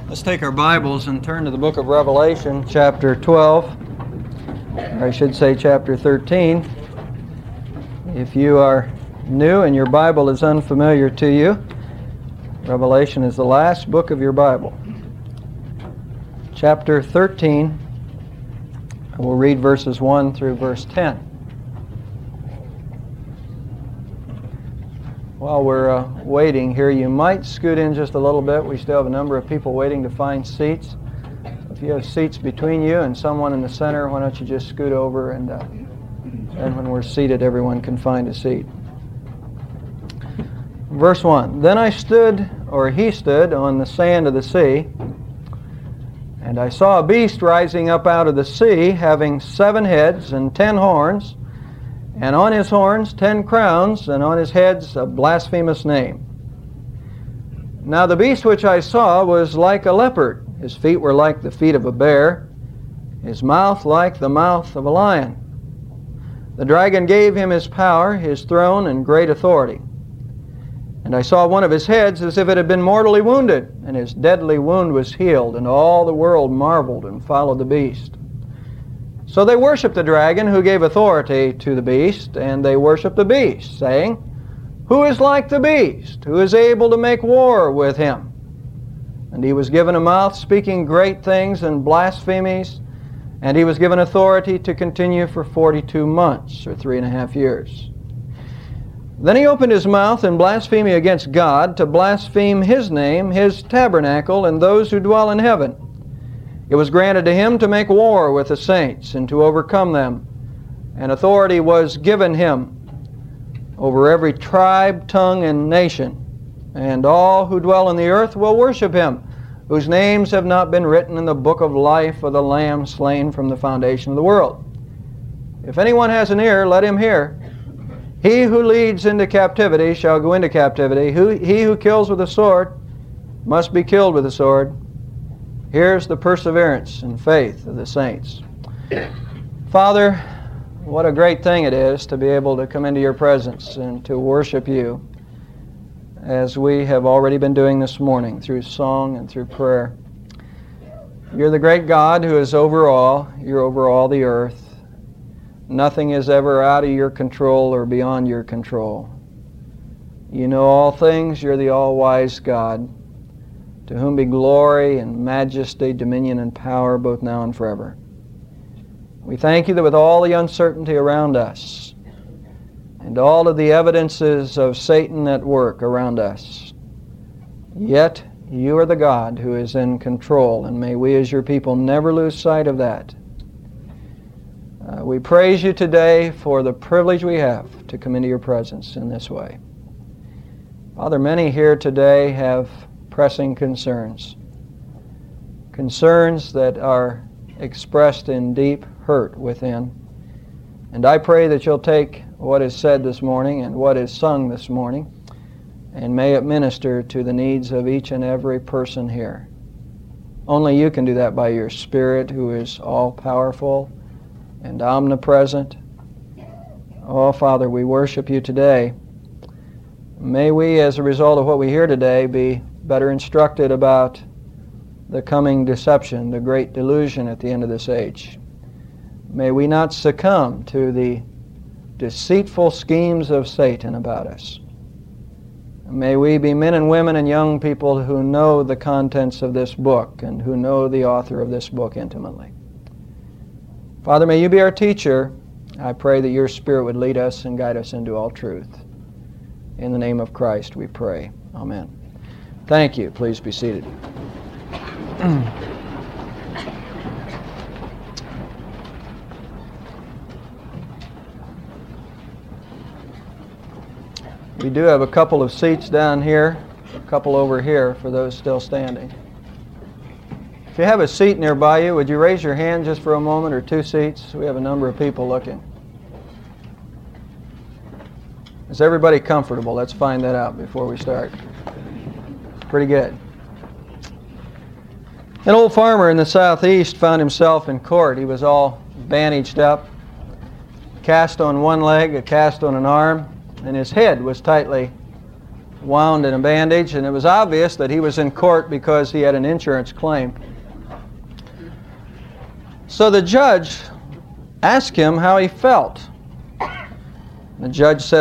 Let's take our Bibles and turn to the book of Revelation, chapter 12, or I should say chapter 13. If you are new and your Bible is unfamiliar to you, Revelation is the last book of your Bible. Chapter 13, we'll read verses 1 through verse 10. While we're waiting here, you might scoot in just a little bit. We still have a number of people waiting to find seats. If you have seats between you and someone in the center, why don't you just scoot over, and when we're seated, everyone can find a seat. Verse 1, Then he stood on the sand of the sea, and I saw a beast rising up out of the sea, having 7 heads and 10 horns, and on his horns 10 crowns, and on his heads a blasphemous name. Now the beast which I saw was like a leopard. His feet were like the feet of a bear, his mouth like the mouth of a lion. The dragon gave him his power, his throne, and great authority. And I saw one of his heads as if it had been mortally wounded, and his deadly wound was healed, and all the world marveled and followed the beast. So they worshipped the dragon who gave authority to the beast, and they worshipped the beast, saying, Who is like the beast? Who is able to make war with him? And he was given a mouth speaking great things and blasphemies, and he was given authority to continue for 42 months, or 3.5 years. Then he opened his mouth in blasphemy against God, to blaspheme his name, his tabernacle, and those who dwell in heaven. It was granted to him to make war with the saints and to overcome them, and authority was given him over every tribe, tongue, and nation. And all who dwell on the earth will worship him, whose names have not been written in the book of life of the Lamb slain from the foundation of the world. If anyone has an ear, let him hear. He who leads into captivity shall go into captivity. He who kills with a sword must be killed with a sword. Here's the perseverance and faith of the saints. Father, what a great thing it is to be able to come into your presence and to worship you, as we have already been doing this morning through song and through prayer. You're the great God who is over all. You're over all the earth. Nothing is ever out of your control or beyond your control. You know all things. You're the all-wise God, to whom be glory and majesty, dominion and power, both now and forever. We thank you that with all the uncertainty around us and all of the evidences of Satan at work around us, yet you are the God who is in control, and may we as your people never lose sight of that. We praise you today for the privilege we have to come into your presence in this way. Father, many here today have pressing concerns that are expressed in deep hurt within. And I pray that you'll take what is said this morning and what is sung this morning, and may it minister to the needs of each and every person here. Only you can do that by your Spirit, who is all-powerful and omnipresent. Oh, Father, we worship you today. May we, as a result of what we hear today, be better instructed about the coming deception, the great delusion at the end of this age. May we not succumb to the deceitful schemes of Satan about us. May we be men and women and young people who know the contents of this book and who know the author of this book intimately. Father, may you be our teacher. I pray that your Spirit would lead us and guide us into all truth. In the name of Christ we pray. Amen. Thank you. Please be seated. We do have a couple of seats down here, a couple over here for those still standing. If you have a seat nearby you, would you raise your hand just for a moment, or 2 seats? We have a number of people looking. Is everybody comfortable? Let's find that out before we start. Pretty good. An old farmer in the southeast found himself in court. He was all bandaged up, cast on one leg, a cast on an arm, and his head was tightly wound in a bandage, and it was obvious that he was in court because he had an insurance claim. So the judge asked him how he felt. The judge said,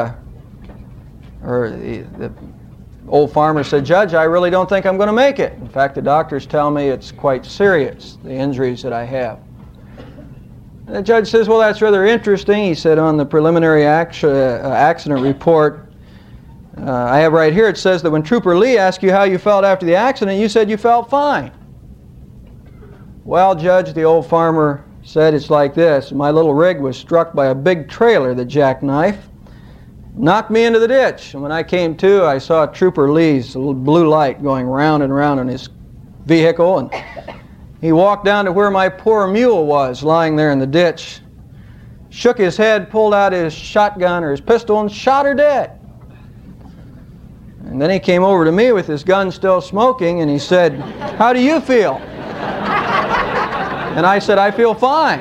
the old farmer said, "Judge, I really don't think I'm going to make it. In fact, the doctors tell me it's quite serious, the injuries that I have." And the judge says, "Well, that's rather interesting." He said, "On the preliminary accident report I have right here, it says that when Trooper Lee asked you how you felt after the accident, you said you felt fine." "Well, Judge," the old farmer said, "it's like this. My little rig was struck by a big trailer that jackknifed, knocked me into the ditch. And when I came to, I saw Trooper Lee's little blue light going round and round in his vehicle, and he walked down to where my poor mule was lying there in the ditch, shook his head, pulled out his shotgun or his pistol, and shot her dead. And then he came over to me with his gun still smoking, and he said, 'How do you feel?' And I said, 'I feel fine.'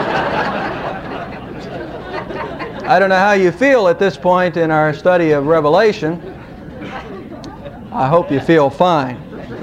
I don't know how you feel at this point in our study of Revelation. I hope you feel fine."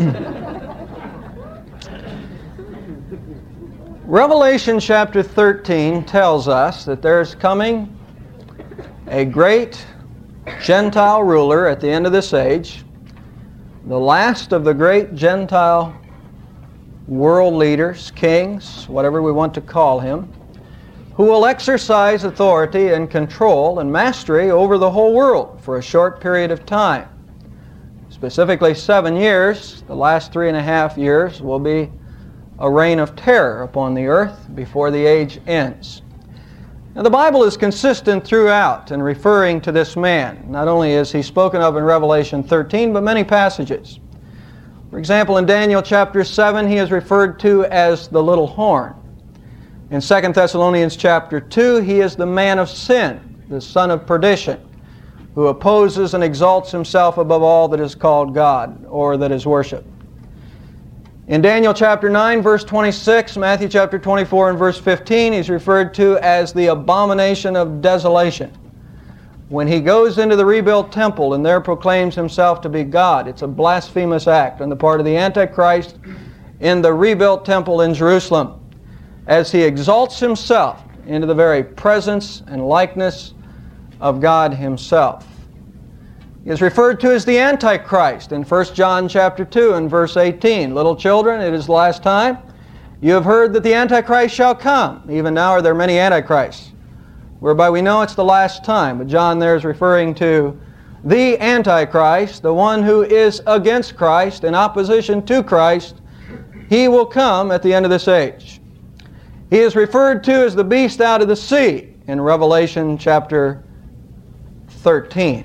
Revelation chapter 13 tells us that there's coming a great Gentile ruler at the end of this age, the last of the great Gentile world leaders, kings, whatever we want to call him, who will exercise authority and control and mastery over the whole world for a short period of time. Specifically 7 years. The last 3.5 years will be a reign of terror upon the earth before the age ends. Now, the Bible is consistent throughout in referring to this man. Not only is he spoken of in Revelation 13, but many passages. For example, in Daniel chapter 7, he is referred to as the little horn. In 2 Thessalonians chapter 2, he is the man of sin, the son of perdition, who opposes and exalts himself above all that is called God or that is worshipped. In Daniel chapter 9, verse 26, Matthew chapter 24 and verse 15, he's referred to as the abomination of desolation. When he goes into the rebuilt temple and there proclaims himself to be God, it's a blasphemous act on the part of the Antichrist in the rebuilt temple in Jerusalem, as he exalts himself into the very presence and likeness of God himself. He is referred to as the Antichrist in 1 John chapter 2 and verse 18. "Little children, it is the last time. You have heard that the Antichrist shall come. Even now are there many Antichrists, whereby we know it's the last time." But John there is referring to the Antichrist, the one who is against Christ, in opposition to Christ. He will come at the end of this age. He is referred to as the beast out of the sea in Revelation chapter 13.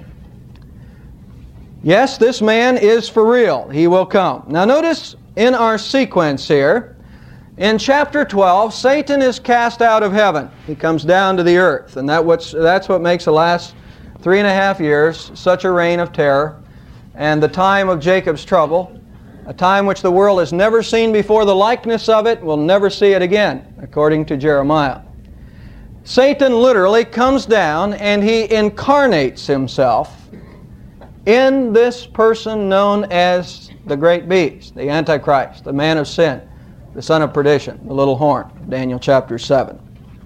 Yes, this man is for real. He will come. Now notice in our sequence here, in chapter 12, Satan is cast out of heaven. He comes down to the earth, and that's what makes the last 3.5 years such a reign of terror and the time of Jacob's trouble, a time which the world has never seen before. The likeness of it will never see it again, according to Jeremiah. Satan literally comes down and he incarnates himself in this person known as the great beast, the Antichrist, the man of sin, the son of perdition, the little horn, Daniel chapter 7.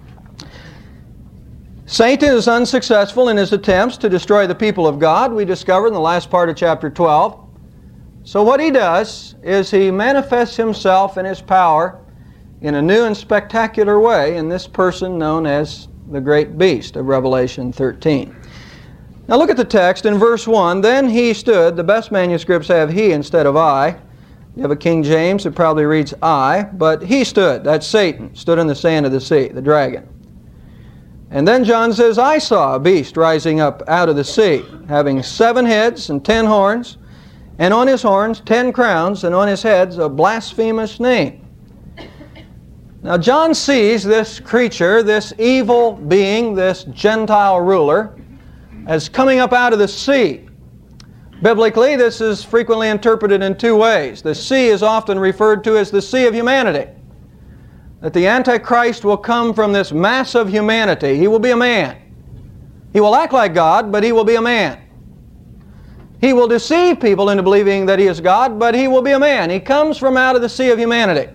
Satan is unsuccessful in his attempts to destroy the people of God, we discovered in the last part of chapter 12. So what he does is he manifests himself and his power in a new and spectacular way in this person known as the great beast of Revelation 13. Now look at the text in verse 1. "Then he stood," the best manuscripts have he instead of I. You have a King James, it probably reads I, but he stood, that's Satan, stood in the sand of the sea, the dragon. And then John says, "I saw a beast rising up out of the sea, having 7 heads and 10 horns, and on his horns 10 crowns, and on his heads a blasphemous name." Now John sees this creature, this evil being, this Gentile ruler, as coming up out of the sea. Biblically, this is frequently interpreted in 2 ways. The sea is often referred to as the sea of humanity. That the Antichrist will come from this mass of humanity. He will be a man. He will act like God, but he will be a man. He will deceive people into believing that He is God, but He will be a man. He comes from out of the sea of humanity.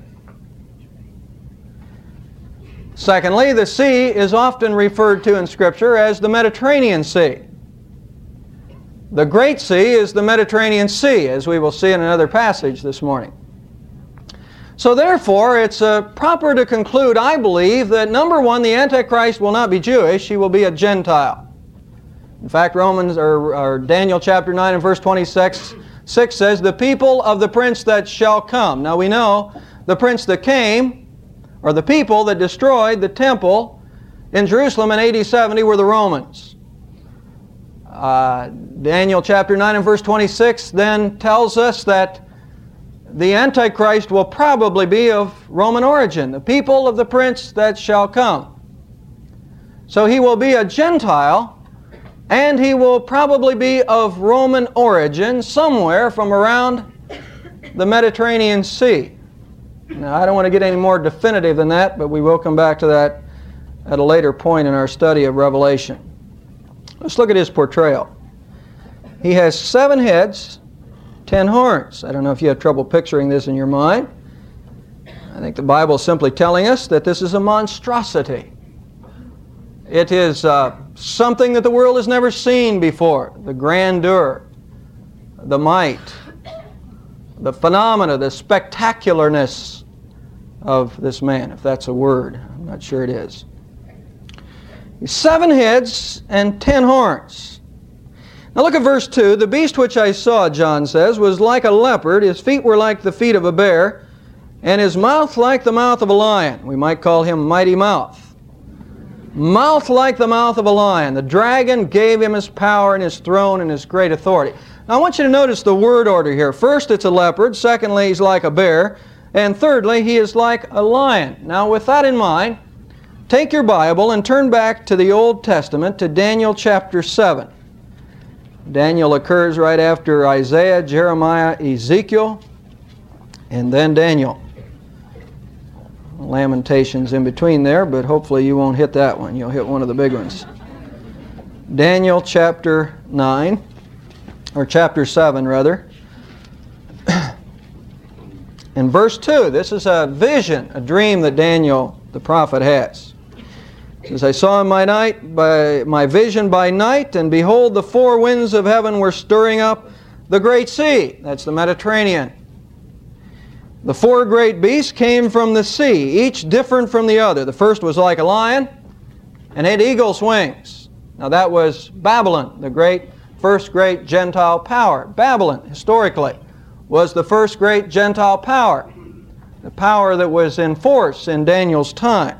Secondly, the sea is often referred to in Scripture as the Mediterranean Sea. The Great Sea is the Mediterranean Sea, as we will see in another passage this morning. So therefore, it's proper to conclude, I believe, that number one, the Antichrist will not be Jewish, he will be a Gentile. In fact, Daniel chapter 9 and verse 26 says, the people of the prince that shall come. Now we know the prince that came, or the people that destroyed the temple in Jerusalem in AD 70 were the Romans. Daniel chapter 9 and verse 26 then tells us that the Antichrist will probably be of Roman origin, the people of the prince that shall come. So he will be a Gentile, and he will probably be of Roman origin, somewhere from around the Mediterranean Sea. Now, I don't want to get any more definitive than that, but we will come back to that at a later point in our study of Revelation. Let's look at his portrayal. He has 7 heads, 10 horns. I don't know if you have trouble picturing this in your mind. I think the Bible is simply telling us that this is a monstrosity. It is something that the world has never seen before. The grandeur, the might, the phenomena, the spectacularness of this man, if that's a word. I'm not sure it is. 7 heads and 10 horns. Now look at verse 2. The beast which I saw, John says, was like a leopard. His feet were like the feet of a bear, and his mouth like the mouth of a lion. We might call him Mighty Mouth. Mouth like the mouth of a lion. The dragon gave him his power and his throne and his great authority. Now I want you to notice the word order here. First, it's a leopard. Secondly, he's like a bear. And thirdly, he is like a lion. Now with that in mind, take your Bible and turn back to the Old Testament to Daniel chapter 7. Daniel occurs right after Isaiah, Jeremiah, Ezekiel, and then Daniel. Lamentations in between there, but hopefully you won't hit that one. You'll hit one of the big ones. Daniel chapter 9, or chapter 7 rather. In verse 2, this is a vision, a dream that Daniel the prophet has. It says, I saw in my vision by night, and behold, the 4 winds of heaven were stirring up the great sea. That's the Mediterranean. The 4 great beasts came from the sea, each different from the other. The first was like a lion and had eagle's wings. Now that was Babylon, the first great Gentile power. Babylon, historically, was the first great Gentile power, the power that was in force in Daniel's time.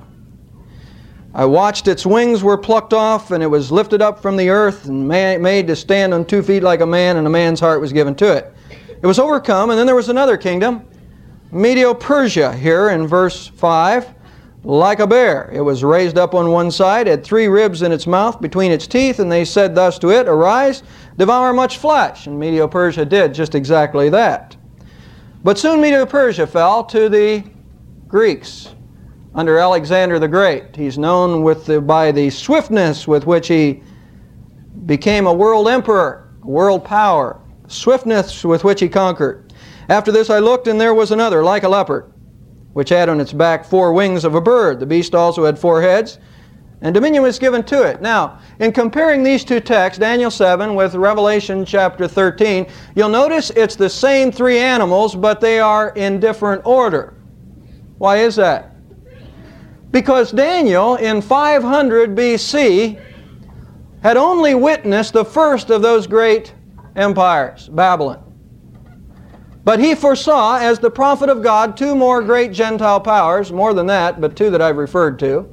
I watched, its wings were plucked off, and it was lifted up from the earth and made to stand on 2 feet like a man, and a man's heart was given to it. It was overcome, and then there was another kingdom, Medo-Persia, here in verse 5, like a bear. It was raised up on one side, had 3 ribs in its mouth between its teeth, and they said thus to it, Arise, devour much flesh. And Medo-Persia did just exactly that. But soon Medo-Persia fell to the Greeks under Alexander the Great. He's known by the swiftness with which he became a world emperor, a world power, swiftness with which he conquered. After this I looked, and there was another, like a leopard, which had on its back 4 wings of a bird. The beast also had 4 heads, and dominion was given to it. Now, in comparing these 2 texts, Daniel 7 with Revelation chapter 13, you'll notice it's the same 3 animals, but they are in different order. Why is that? Because Daniel, in 500 BC, had only witnessed the first of those great empires, Babylon. But he foresaw, as the prophet of God, 2 more great Gentile powers, more than that, but 2 that I've referred to.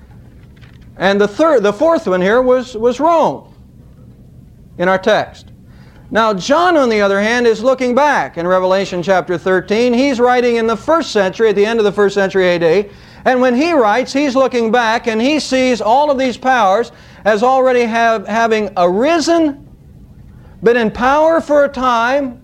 And the 4th one here was Rome in our text. Now John, on the other hand, is looking back in Revelation chapter 13. He's writing in the 1st century, at the end of the 1st century AD. And when he writes, he's looking back and he sees all of these powers as already having arisen, been in power for a time,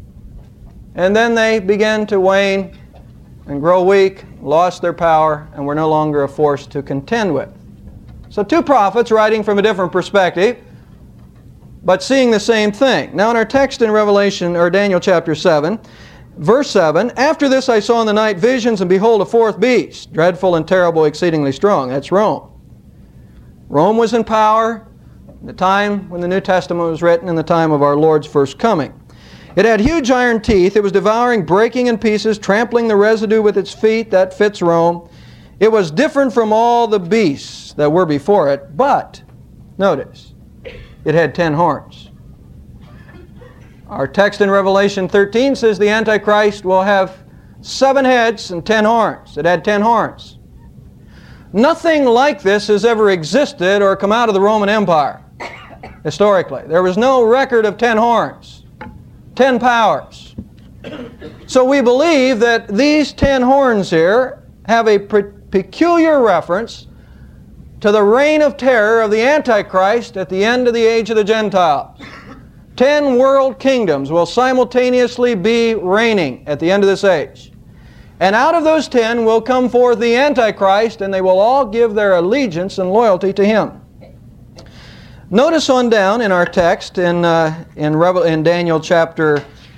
and then they began to wane and grow weak, lost their power, and were no longer a force to contend with. So 2 prophets writing from a different perspective, but seeing the same thing. Now in our text in Revelation, or Daniel chapter 7, verse 7, after this I saw in the night visions, and behold, a fourth beast, dreadful and terrible, exceedingly strong. That's Rome. Rome was in power in the time when the New Testament was written, in the time of our Lord's first coming. It had huge iron teeth. It was devouring, breaking in pieces, trampling the residue with its feet. That fits Rome. It was different from all the beasts that were before it, but, notice, it had 10 horns. Our text in Revelation 13 says the Antichrist will have 7 heads and 10 horns. It had 10 horns. Nothing like this has ever existed or come out of the Roman Empire, historically. There was no record of 10 horns, 10 powers. So we believe that these 10 horns here have a peculiar reference to the reign of terror of the Antichrist at the end of the age of the Gentiles. 10 world kingdoms will simultaneously be reigning at the end of this age. And out of those 10 will come forth the Antichrist, and they will all give their allegiance and loyalty to him. Notice on down in our text in Daniel chapter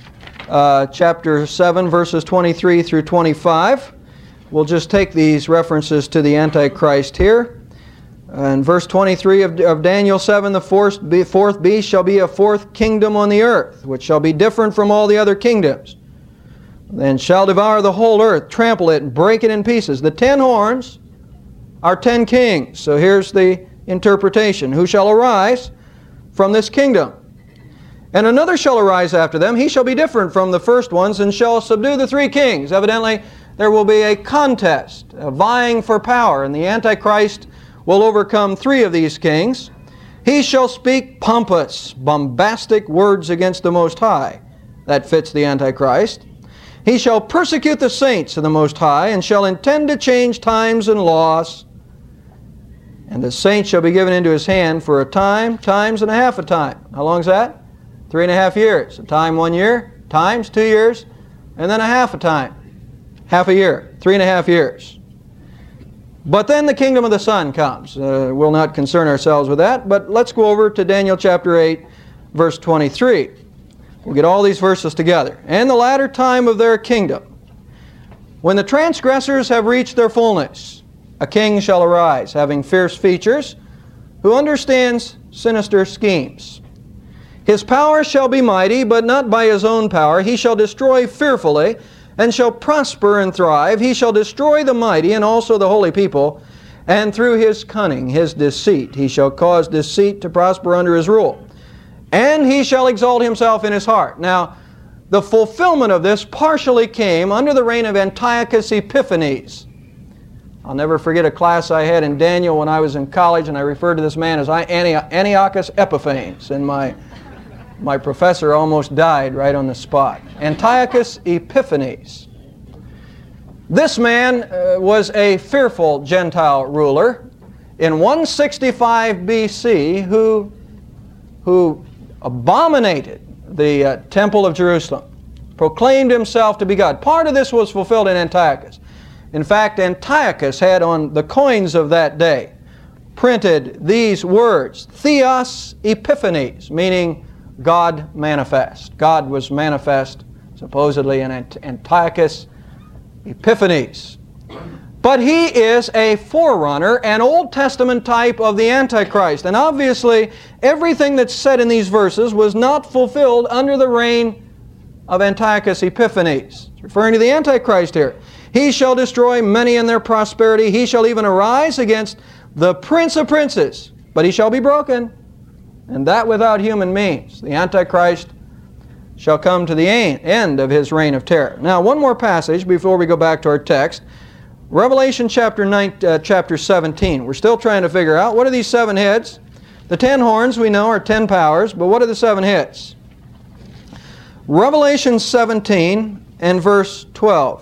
7, verses 23 through 25. We'll just take these references to the Antichrist here. In verse 23 of Daniel 7, the fourth beast shall be a fourth kingdom on the earth, which shall be different from all the other kingdoms. Then shall devour the whole earth, trample it, and break it in pieces. The 10 horns are 10 kings. So here's the interpretation. Who shall arise from this kingdom? And another shall arise after them. He shall be different from the first ones, and shall subdue the 3 kings. Evidently, there will be a contest, a vying for power, and the Antichrist will overcome 3 of these kings. He shall speak pompous, bombastic words against the Most High. That fits the Antichrist. He shall persecute the saints of the Most High, and shall intend to change times and laws. And the saints shall be given into his hand for a time, times, and a half a time. How long is that? 3.5 years. A time 1 year, times 2 years, and then a half a time. Half a year, 3.5 years. But then the kingdom of the Son comes. We'll not concern ourselves with that, but let's go over to Daniel chapter 8, verse 23. We'll get all these verses together. And the latter time of their kingdom, when the transgressors have reached their fullness, a king shall arise, having fierce features, who understands sinister schemes. His power shall be mighty, but not by his own power. He shall destroy fearfully, and shall prosper and thrive. He shall destroy the mighty and also the holy people, and through his cunning, his deceit, he shall cause deceit to prosper under his rule. And he shall exalt himself in his heart. Now, the fulfillment of this partially came under the reign of Antiochus Epiphanes. I'll never forget a class I had in Daniel when I was in college, and I referred to this man as Antiochus Epiphanes, and my professor almost died right on the spot. Antiochus Epiphanes. This man was a fearful Gentile ruler in 165 BC who abominated the temple of Jerusalem, proclaimed himself to be God. Part of this was fulfilled in Antiochus. In fact, Antiochus had on the coins of that day printed these words, Theos Epiphanes, meaning God manifest. God was manifest supposedly in Antiochus Epiphanes. But he is a forerunner, an Old Testament type of the Antichrist. And obviously, everything that's said in these verses was not fulfilled under the reign of Antiochus Epiphanes. It's referring to the Antichrist here. He shall destroy many in their prosperity. He shall even arise against the Prince of Princes, but he shall be broken, and that without human means. The Antichrist shall come to the end of his reign of terror. Now, one more passage before we go back to our text. Revelation chapter 17. We're still trying to figure out what are these 7 heads. The 10 horns we know are 10 powers, but what are the 7 heads? Revelation 17 and verse 12.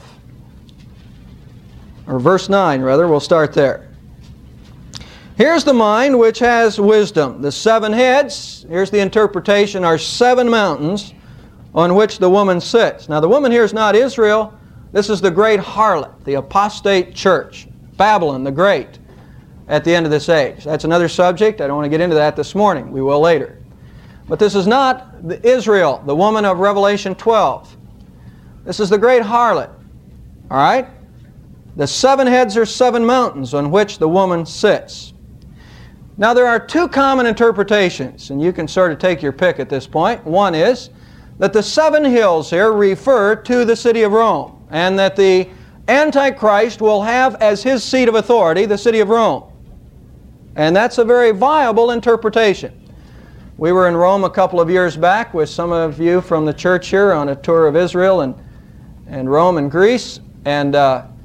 Or verse 9, rather. We'll start there. Here's the mind which has wisdom. The 7 heads, here's the interpretation, are 7 mountains on which the woman sits. Now the woman here is not Israel. This is the great harlot, the apostate church, Babylon the Great, at the end of this age. That's another subject. I don't want to get into that this morning. We will later. But this is not Israel, the woman of Revelation 12. This is the great harlot. All right? The 7 heads are 7 mountains on which the woman sits. Now there are 2 common interpretations, and you can sort of take your pick at this point. One is that the 7 hills here refer to the city of Rome, and that the Antichrist will have as his seat of authority the city of Rome. And that's a very viable interpretation. We were in Rome a couple of years back with some of you from the church here on a tour of Israel and Rome and Greece. And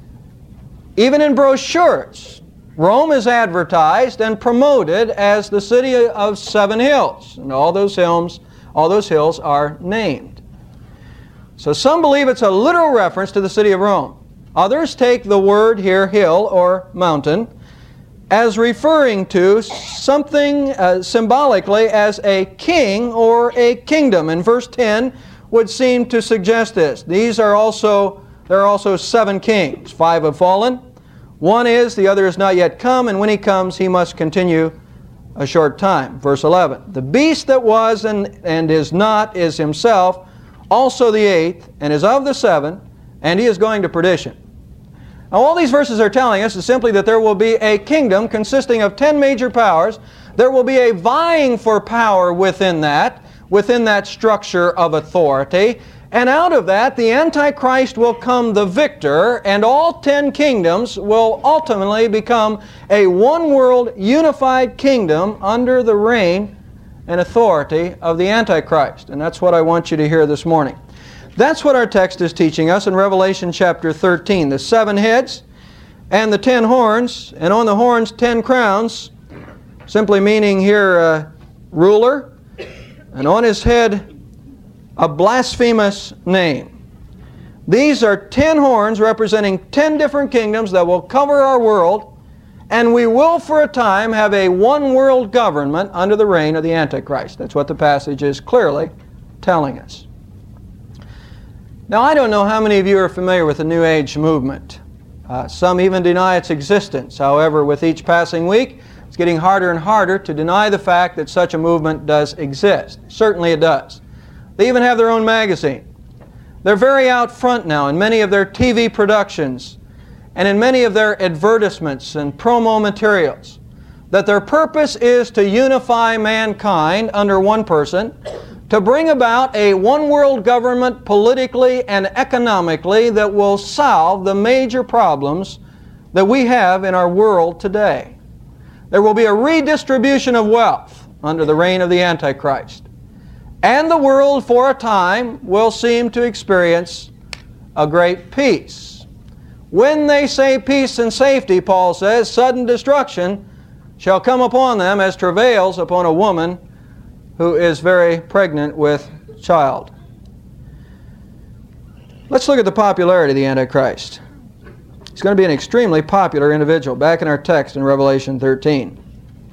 even in brochures, Rome is advertised and promoted as the city of 7 hills. And all those hills are named. So some believe it's a literal reference to the city of Rome. Others take the word here, hill or mountain, as referring to something symbolically as a king or a kingdom. And verse 10 would seem to suggest this. There are also 7 kings. 5 have fallen. 1 is, the other is not yet come, and when he comes, he must continue a short time. Verse 11. The beast that was and is not is himself also the 8th, and is of the 7, and he is going to perdition. Now all these verses are telling us is simply that there will be a kingdom consisting of 10 major powers. There will be a vying for power within that structure of authority. And out of that, the Antichrist will come the victor, and all 10 kingdoms will ultimately become a one-world unified kingdom under the reign and authority of the Antichrist. And that's what I want you to hear this morning. That's what our text is teaching us in Revelation chapter 13. The 7 heads and the 10 horns, and on the horns 10 crowns, simply meaning here ruler, and on his head a blasphemous name. These are 10 horns representing 10 different kingdoms that will cover our world, and we will for a time have a one-world government under the reign of the Antichrist. That's what the passage is clearly telling us. Now, I don't know how many of you are familiar with the New Age movement. Some even deny its existence. However, with each passing week, it's getting harder and harder to deny the fact that such a movement does exist. Certainly it does. They even have their own magazine. They're very out front now in many of their TV productions and in many of their advertisements and promo materials, that their purpose is to unify mankind under one person, to bring about a one-world government politically and economically that will solve the major problems that we have in our world today. There will be a redistribution of wealth under the reign of the Antichrist. And the world for a time will seem to experience a great peace. When they say peace and safety, Paul says, sudden destruction shall come upon them as travails upon a woman who is very pregnant with child. Let's look at the popularity of the Antichrist. He's going to be an extremely popular individual. Back in our text in Revelation 13.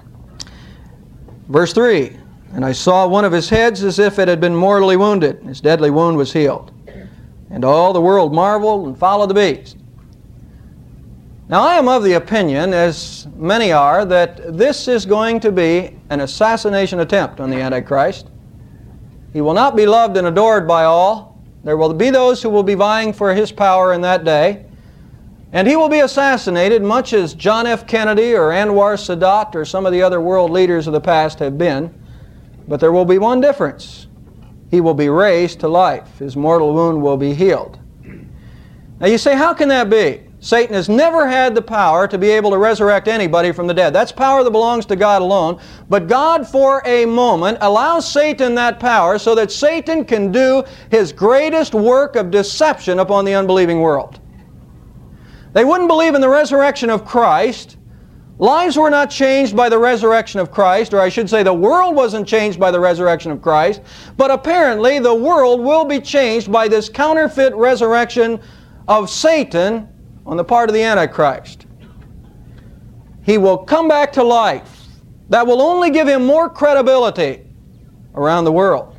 Verse 3, and I saw one of his heads as if it had been mortally wounded. His deadly wound was healed. And all the world marveled and followed the beast. Now I am of the opinion, as many are, that this is going to be an assassination attempt on the Antichrist. He will not be loved and adored by all. There will be those who will be vying for his power in that day. And he will be assassinated much as John F. Kennedy or Anwar Sadat or some of the other world leaders of the past have been. But there will be one difference. He will be raised to life. His mortal wound will be healed. Now you say, how can that be? Satan has never had the power to be able to resurrect anybody from the dead. That's power that belongs to God alone. But God, for a moment, allows Satan that power so that Satan can do his greatest work of deception upon the unbelieving world. They wouldn't believe in the resurrection of Christ. Lives were not changed by the resurrection of Christ, or I should say the world wasn't changed by the resurrection of Christ, but apparently the world will be changed by this counterfeit resurrection of Satan on the part of the Antichrist. He will come back to life. That will only give him more credibility around the world.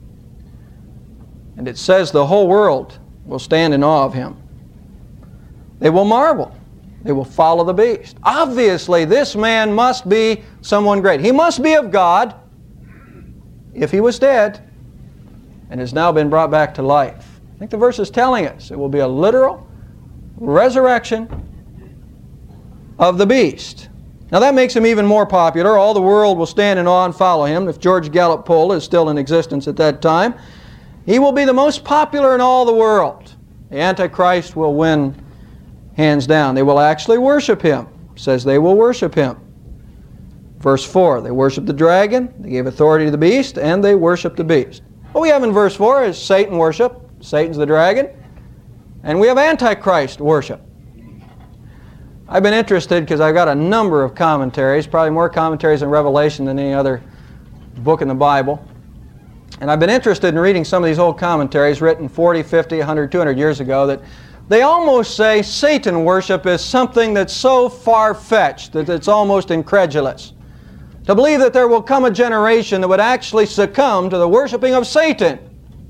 And it says the whole world will stand in awe of him. They will marvel. They will follow the beast. Obviously, this man must be someone great. He must be of God. if he was dead and has now been brought back to life. I think the verse is telling us it will be a literal resurrection of the beast. Now that makes him even more popular. All the world will stand in awe and follow him. If George Gallup poll is still in existence at that time, he will be the most popular in all the world. The Antichrist will win hands down. They will actually worship him. It says they will worship him. Verse 4, they worship the dragon, they gave authority to the beast, and they worship the beast. What we have in verse 4 is Satan worship. Satan's the dragon. And we have Antichrist worship. I've been interested because I've got a number of commentaries, probably more commentaries in Revelation than any other book in the Bible. And I've been interested in reading some of these old commentaries written 40, 50, 100, 200 years ago that they almost say Satan worship is something that's so far-fetched that it's almost incredulous. To believe that there will come a generation that would actually succumb to the worshiping of Satan.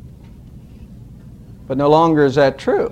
But no longer is that true.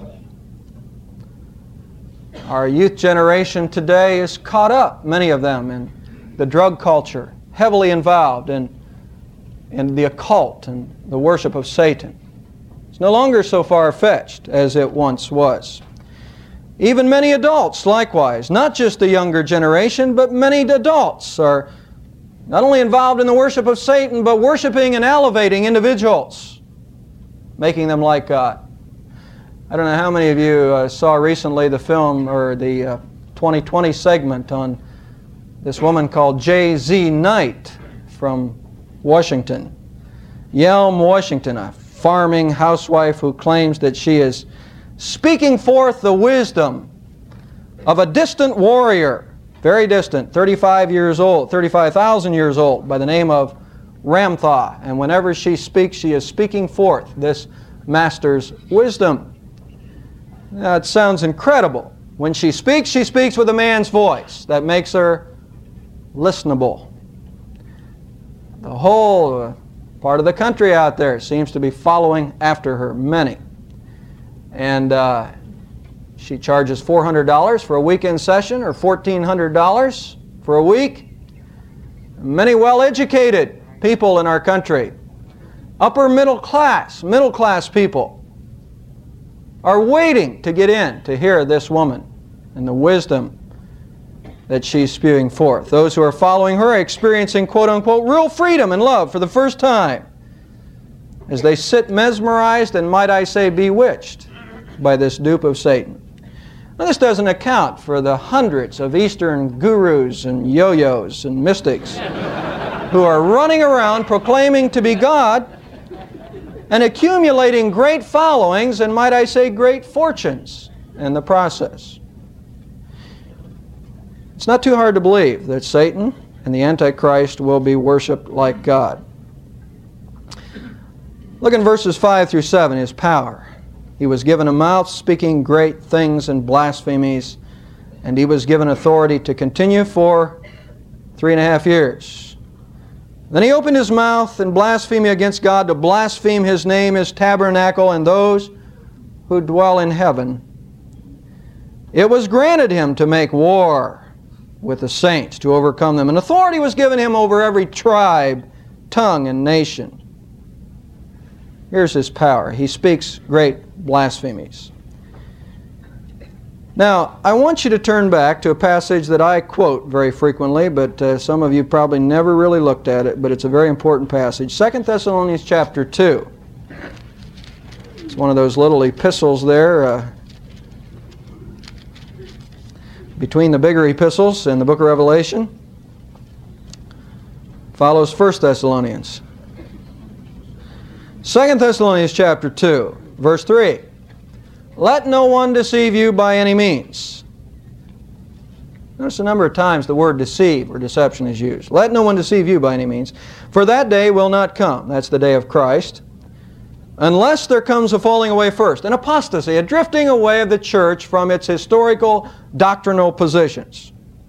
Our youth generation today is caught up, many of them, in the drug culture, heavily involved in the occult and the worship of Satan. It's no longer so far-fetched as it once was. Even many adults, likewise, not just the younger generation, but many adults are not only involved in the worship of Satan, but worshiping and elevating individuals, making them like God. I don't know how many of you saw recently the film or the 2020 segment on this woman called J.Z. Knight from Washington. Yelm, Washington, a farming housewife who claims that she is speaking forth the wisdom of a distant warrior, very distant, 35 years old, 35,000 years old, by the name of Ramtha. And whenever she speaks, she is speaking forth this master's wisdom. Now, it sounds incredible. When she speaks with a man's voice. That makes her listenable. The whole part of the country out there seems to be following after her, many. And she charges $400 for a weekend session or $1,400 for a week. Many well-educated people in our country, upper middle class people, are waiting to get in to hear this woman and the wisdom that she's spewing forth. Those who are following her are experiencing quote-unquote real freedom and love for the first time as they sit mesmerized and, might I say, bewitched by this dupe of Satan. Now, this doesn't account for the hundreds of Eastern gurus and yo-yos and mystics who are running around proclaiming to be God and accumulating great followings and, might I say, great fortunes in the process. It's not too hard to believe that Satan and the Antichrist will be worshipped like God. Look in verses 5 through 7, his power. He was given a mouth speaking great things and blasphemies, and he was given authority to continue for 3.5 years. Then he opened his mouth in blasphemy against God to blaspheme his name, his tabernacle, and those who dwell in heaven. It was granted him to make war with the saints, to overcome them. And authority was given him over every tribe, tongue, and nation. Here's his power. He speaks great blasphemies. Now, I want you to turn back to a passage that I quote very frequently, but some of you probably never really looked at it, but it's a very important passage. 2 Thessalonians chapter 2. It's one of those little epistles there between the bigger epistles in the book of Revelation. Follows 1 Thessalonians. 2 Thessalonians chapter 2, verse 3. Let no one deceive you by any means. Notice a number of times the word deceive or deception is used. Let no one deceive you by any means. For that day will not come, that's the day of Christ, unless there comes a falling away first, an apostasy, a drifting away of the church from its historical doctrinal positions.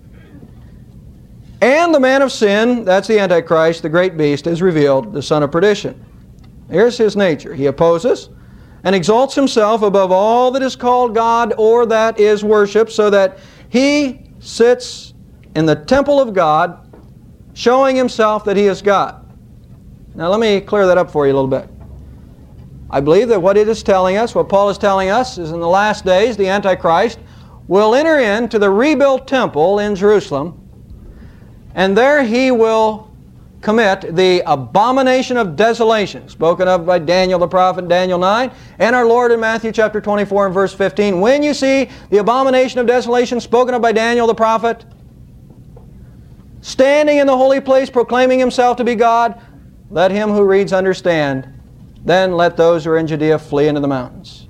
And the man of sin, that's the Antichrist, the great beast, is revealed, the son of perdition. Here's his nature. He opposes and exalts himself above all that is called God or that is worshipped, so that he sits in the temple of God, showing himself that he is God. Now let me clear that up for you a little bit. I believe that what it is telling us, what Paul is telling us, is in the last days the Antichrist will enter into the rebuilt temple in Jerusalem, and there he will commit the abomination of desolation, spoken of by Daniel the prophet, Daniel 9, and our Lord in Matthew chapter 24 and verse 15. When you see the abomination of desolation spoken of by Daniel the prophet, standing in the holy place proclaiming himself to be God, let him who reads understand. Then let those who are in Judea flee into the mountains.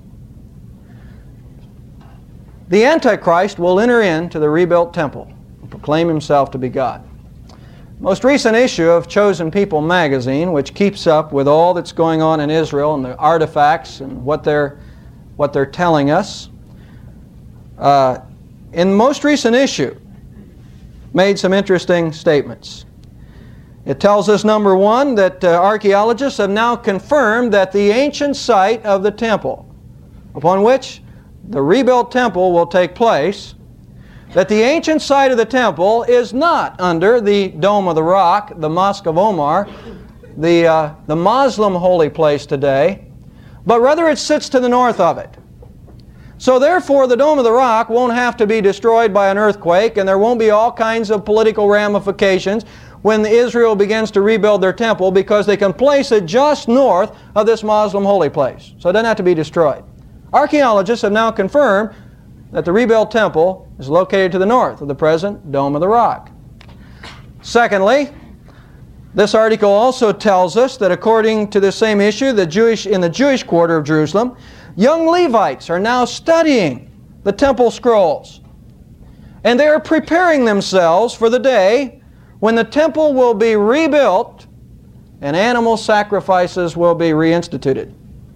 The Antichrist will enter into the rebuilt temple and proclaim himself to be God. Most recent issue of Chosen People magazine, which keeps up with all that's going on in Israel and the artifacts and what they're telling us, in the most recent issue, made some interesting statements. It tells us, number one, that archaeologists have now confirmed that the ancient site of the temple, upon which the rebuilt temple will take place, that the ancient site of the temple is not under the Dome of the Rock, the Mosque of Omar, the Muslim holy place today, but rather it sits to the north of it. So therefore the Dome of the Rock won't have to be destroyed by an earthquake, and there won't be all kinds of political ramifications when Israel begins to rebuild their temple, because they can place it just north of this Muslim holy place. So it doesn't have to be destroyed. Archaeologists have now confirmed that the rebuilt temple is located to the north of the present Dome of the Rock. Secondly, this article also tells us that according to the same issue, in the Jewish quarter of Jerusalem, young Levites are now studying the temple scrolls. And they are preparing themselves for the day when the temple will be rebuilt and animal sacrifices will be reinstituted.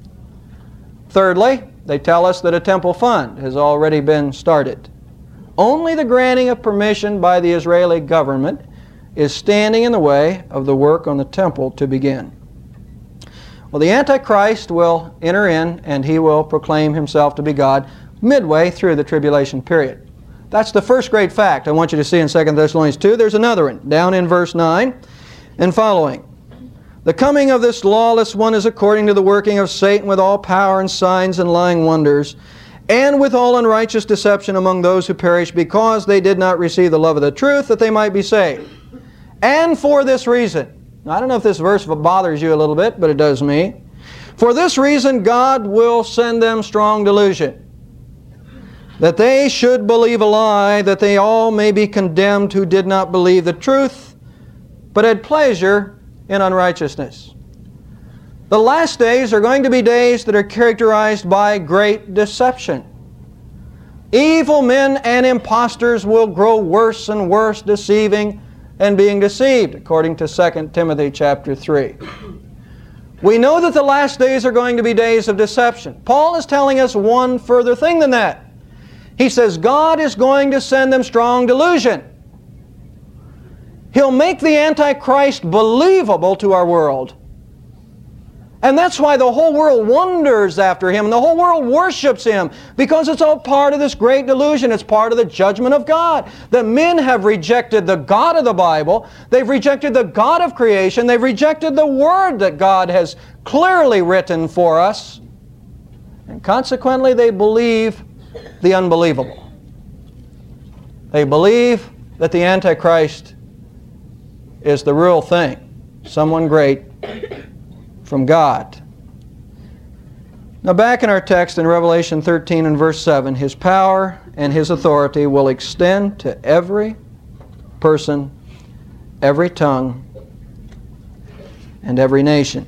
Thirdly, they tell us that a temple fund has already been started. Only the granting of permission by the Israeli government is standing in the way of the work on the temple to begin. Well, the Antichrist will enter in and he will proclaim himself to be God midway through the tribulation period. That's the first great fact I want you to see in 2 Thessalonians 2. There's another one, down in verse 9 and following. The coming of this lawless one is according to the working of Satan with all power and signs and lying wonders, and with all unrighteous deception among those who perish, because they did not receive the love of the truth, that they might be saved. And for this reason, now, I don't know if this verse bothers you a little bit, but it does me. For this reason God will send them strong delusion, that they should believe a lie, that they all may be condemned who did not believe the truth, but had pleasure in unrighteousness. The last days are going to be days that are characterized by great deception. Evil men and impostors will grow worse and worse, deceiving and being deceived, according to 2 Timothy chapter 3. We know that the last days are going to be days of deception. Paul is telling us one further thing than that. He says God is going to send them strong delusion. He'll make the Antichrist believable to our world. And that's why the whole world wonders after him, and the whole world worships him, because it's all part of this great delusion. It's part of the judgment of God. That men have rejected the God of the Bible. They've rejected the God of creation. They've rejected the Word that God has clearly written for us. And consequently, they believe the unbelievable. They believe that the Antichrist is the real thing, someone great from God. Now back in our text in Revelation 13 and verse 7, His power and His authority will extend to every person, every tongue, and every nation.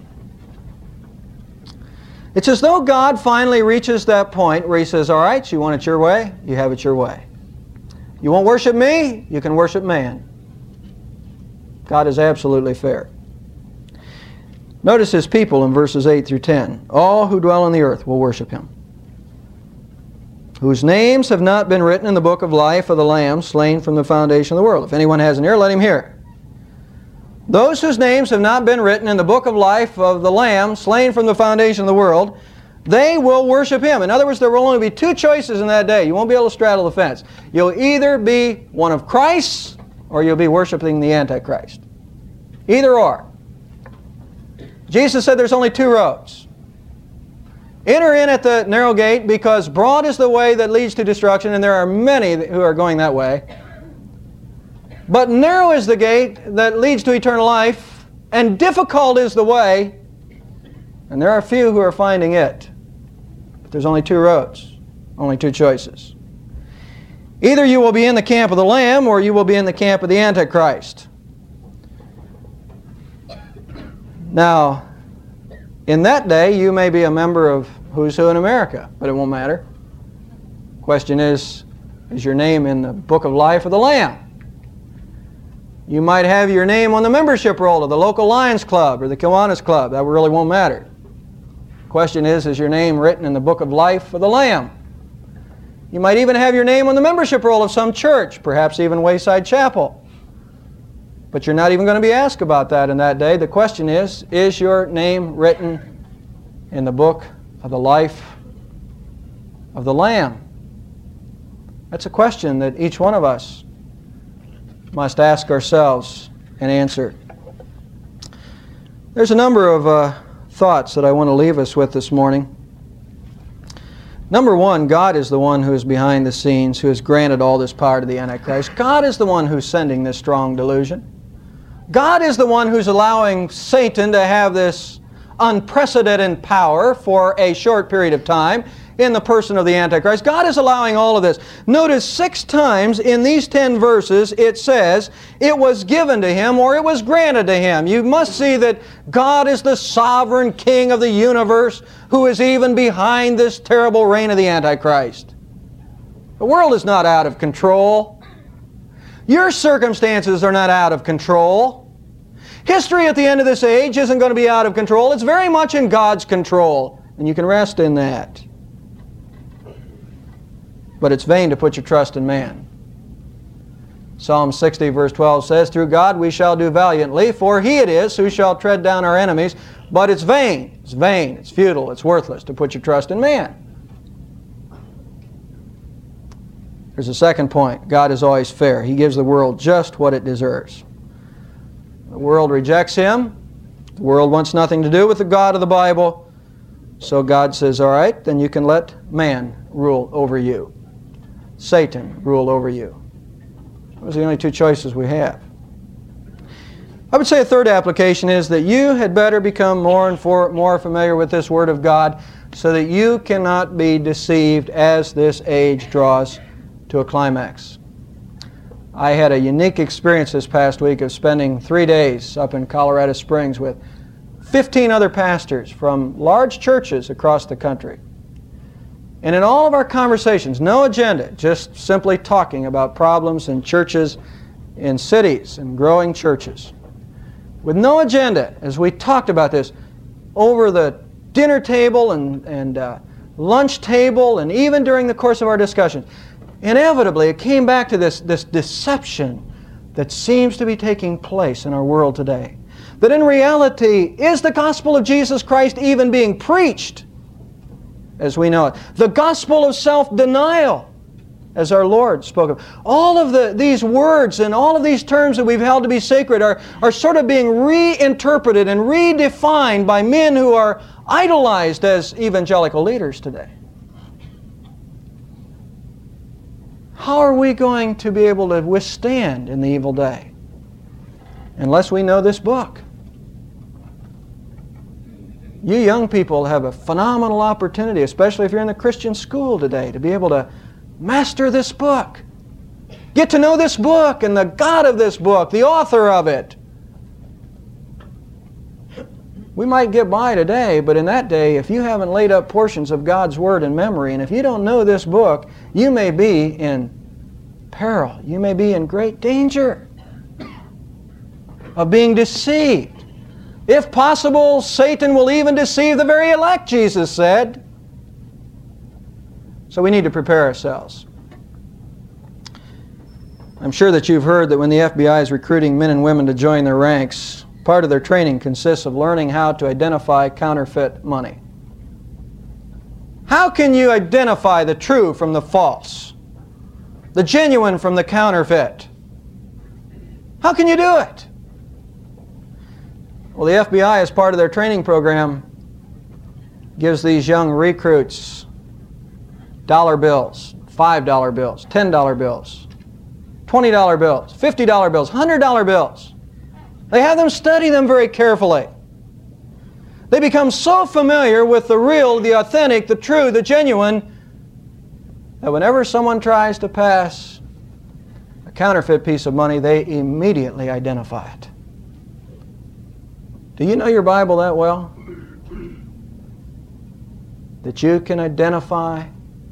It's as though God finally reaches that point where He says, all right, you want it your way? You have it your way. You won't worship me? You can worship man. God is absolutely fair. Notice His people in verses 8 through 10. All who dwell on the earth will worship Him, whose names have not been written in the book of life of the Lamb slain from the foundation of the world. If anyone has an ear, let him hear. Those whose names have not been written in the book of life of the Lamb slain from the foundation of the world, they will worship Him. In other words, there will only be two choices in that day. You won't be able to straddle the fence. You'll either be one of Christ's or you'll be worshiping the Antichrist. Either or. Jesus said there's only two roads. Enter in at the narrow gate, because broad is the way that leads to destruction, and there are many who are going that way. But narrow is the gate that leads to eternal life, and difficult is the way, and there are few who are finding it. But there's only two roads, only two choices. Either you will be in the camp of the Lamb, or you will be in the camp of the Antichrist. Now, in that day, you may be a member of Who's Who in America, but it won't matter. Question is your name in the book of life of the Lamb? You might have your name on the membership roll of the local Lions Club or the Kiwanis Club. That really won't matter. Question is your name written in the book of life of the Lamb? You might even have your name on the membership roll of some church, perhaps even Wayside Chapel. But you're not even going to be asked about that in that day. The question is your name written in the book of the life of the Lamb? That's a question that each one of us must ask ourselves and answer. There's a number of thoughts that I want to leave us with this morning. Number one, God is the one who is behind the scenes, who has granted all this power to the Antichrist. God is the one who's sending this strong delusion. God is the one who's allowing Satan to have this unprecedented power for a short period of time in the person of the Antichrist. God is allowing all of this. Notice 6 times in these 10 verses it says it was given to him or it was granted to him. You must see that God is the sovereign king of the universe who is even behind this terrible reign of the Antichrist. The world is not out of control. Your circumstances are not out of control. History at the end of this age isn't going to be out of control. It's very much in God's control, and you can rest in that. But it's vain to put your trust in man. Psalm 60 verse 12 says, "Through God we shall do valiantly, for He it is who shall tread down our enemies." But it's vain, it's futile, it's worthless to put your trust in man. There's a second point. God is always fair. He gives the world just what it deserves. The world rejects Him. The world wants nothing to do with the God of the Bible. So God says, all right, then you can let man rule over you. Satan rule over you. Those are the only two choices we have. I would say a third application is that you had better become more familiar with this Word of God so that you cannot be deceived as this age draws to a climax. I had a unique experience this past week of spending 3 days up in Colorado Springs with 15 other pastors from large churches across the country. And in all of our conversations, no agenda, just simply talking about problems in churches, in cities, and growing churches. With no agenda, as we talked about this, over the dinner table and lunch table, and even during the course of our discussion, inevitably it came back to this deception that seems to be taking place in our world today. That in reality, is the gospel of Jesus Christ even being preached as we know it? The gospel of self-denial, as our Lord spoke of. All of these words and all of these terms that we've held to be sacred are sort of being reinterpreted and redefined by men who are idolized as evangelical leaders today. How are we going to be able to withstand in the evil day unless we know this book? You young people have a phenomenal opportunity, especially if you're in the Christian school today, to be able to master this book. Get to know this book and the God of this book, the author of it. We might get by today, but in that day, if you haven't laid up portions of God's Word in memory, and if you don't know this book, you may be in peril. You may be in great danger of being deceived. If possible, Satan will even deceive the very elect, Jesus said. So we need to prepare ourselves. I'm sure that you've heard that when the FBI is recruiting men and women to join their ranks, part of their training consists of learning how to identify counterfeit money. How can you identify the true from the false? The genuine from the counterfeit? How can you do it? Well, the FBI, as part of their training program, gives these young recruits dollar bills, $5 bills, $10 bills, $20 bills, $50 bills, $100 bills. They have them study them very carefully. They become so familiar with the real, the authentic, the true, the genuine, that whenever someone tries to pass a counterfeit piece of money, they immediately identify it. Do you know your Bible that well? That you can identify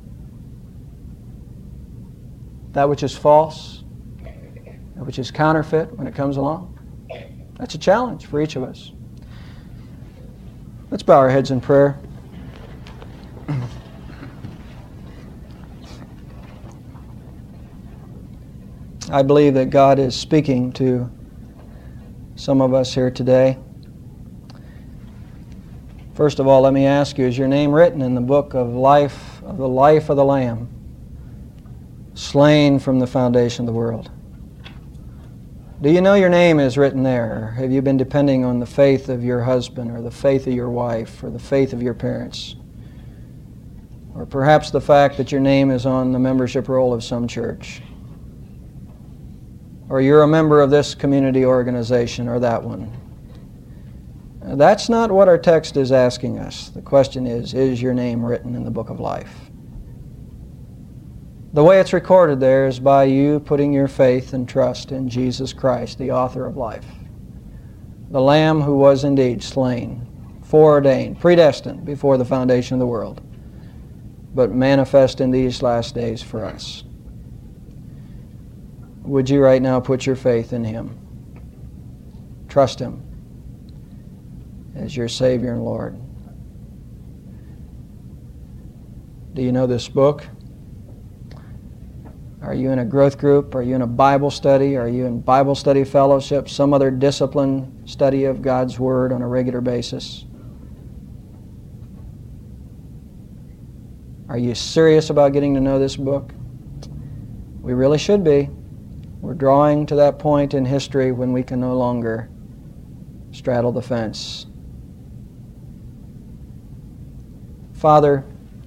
that which is false, that which is counterfeit when it comes along? That's a challenge for each of us. Let's bow our heads in prayer. I believe that God is speaking to some of us here today. First of all, let me ask you, is your name written in the book of life of the Lamb, slain from the foundation of the world? Do you know your name is written there? Or have you been depending on the faith of your husband or the faith of your wife or the faith of your parents? Or perhaps the fact that your name is on the membership roll of some church? Or you're a member of this community organization or that one? That's not what our text is asking us. The question is your name written in the book of life? The way it's recorded there is by you putting your faith and trust in Jesus Christ, the author of life, the Lamb who was indeed slain, foreordained, predestined before the foundation of the world, but manifest in these last days for us. Would you right now put your faith in Him? Trust Him as your Savior and Lord. Do you know this book? Are you in a growth group? Are you in a Bible study? Are you in Bible study fellowship? Some other discipline study of God's Word on a regular basis? Are you serious about getting to know this book? We really should be. We're drawing to that point in history when we can no longer straddle the fence. Father,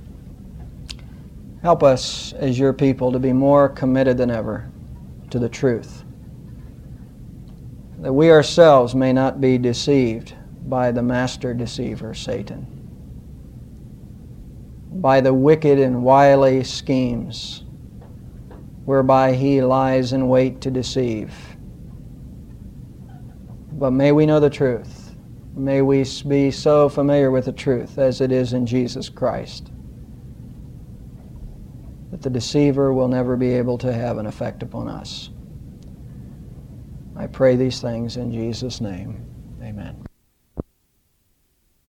help us as your people to be more committed than ever to the truth, that we ourselves may not be deceived by the master deceiver, Satan, by the wicked and wily schemes whereby he lies in wait to deceive. But may we know the truth. May we be so familiar with the truth as it is in Jesus Christ, that the deceiver will never be able to have an effect upon us. I pray these things in Jesus' name. Amen.